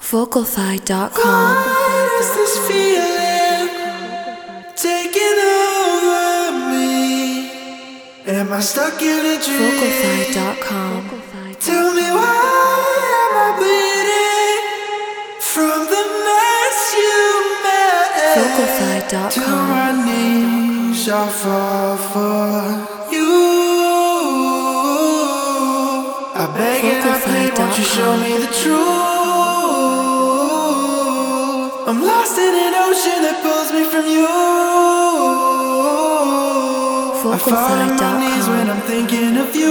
Vocalfy.com. What is this feeling taking over me? Am I stuck in a dream? Vocalfy.com. Tell me why am I bleeding from the mess you made? Vocalfy.com. To my knees, I'll fall for you. I beg and I plead, won't you show me the truth? I'm lost in an ocean that pulls me from you. I fall on my knees when I'm thinking of you.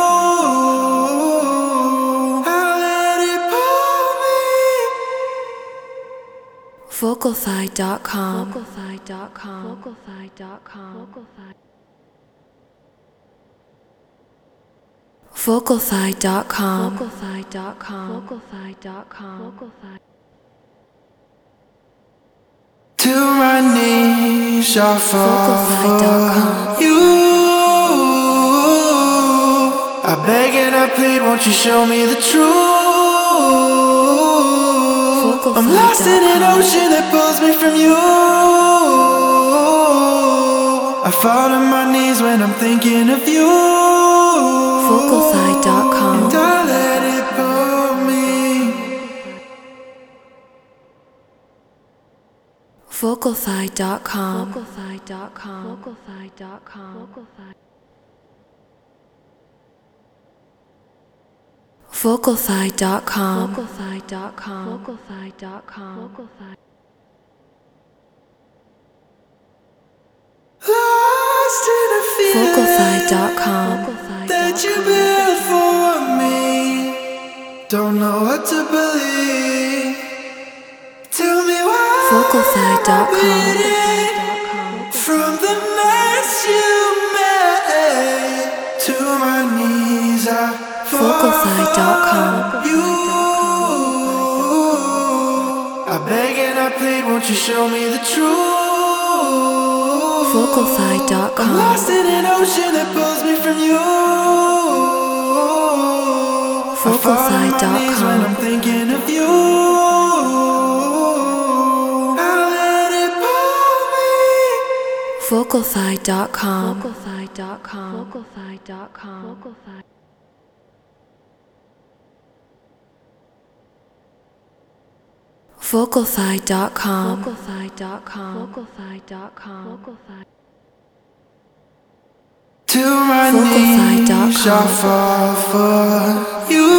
I'll let it pull me. Vocalfy.com. Vocalfy.com. To my knees, I'll fall for you. I beg and I plead, won't you show me the truth? I'm lost in an ocean that pulls me from you. I fall on my knees when I'm thinking of you. Vocalfy.com. And I let it pull me. Vocalfy.com. Vocalfy.com. Lost in a feeling Vocalfy.com. that you built for me. Don't know what to believe. Tell me why Vocalfy.com. from the mess you made. To my knees, I fall Vocalfy.com. for you. I beg and I plead, won't you show me the truth? Vocalfy.com. I'm lost in an ocean that pulls me from you. I fall on my knees when I'm thinking of you. I'll let it pull me. Vocalfy.com. Vocalfy.com. To my knees, I'll fall for you.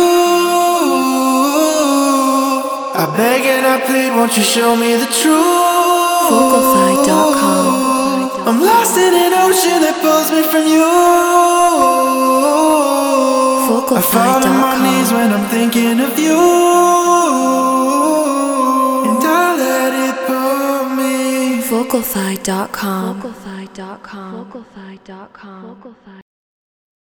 I beg and I plead, won't you show me the truth? Vocalfy.com. I'm lost in an ocean that pulls me from you. I fall on my knees when I'm thinking of you. And I let it pull me. Vocalfy.com.